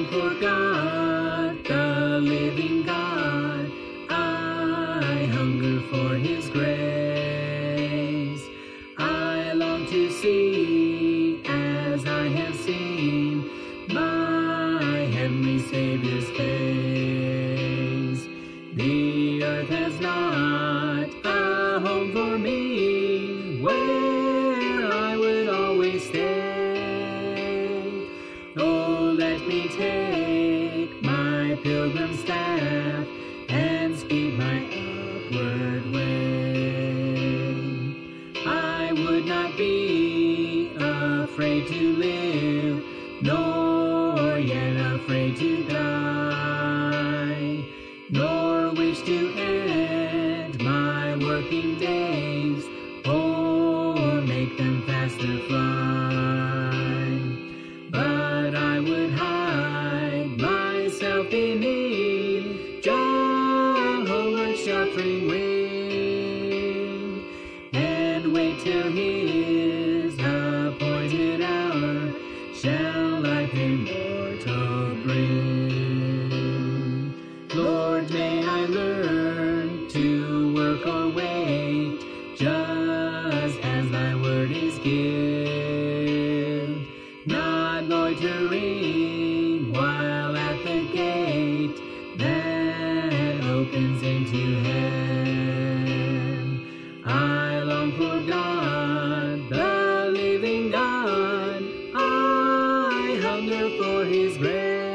for God, the living God. I hunger for his grace. I long to see, as I have seen, my heavenly Savior's face. The earth has not a home for me, where I would always stay. Oh, let me take my pilgrim staff and speed my upward way. I would not be afraid to live, nor yet afraid to die, nor wish to end my working days, or make them faster fly. But I would hide myself beneath Jehovah's sheltering wing, and wait till his appointed hour shall life immortal bring. Lord, may I learn to work or wait, just as thy word is given, not loitering while at the gate that opens into heaven. I long for God, the living God. I hunger for his grace.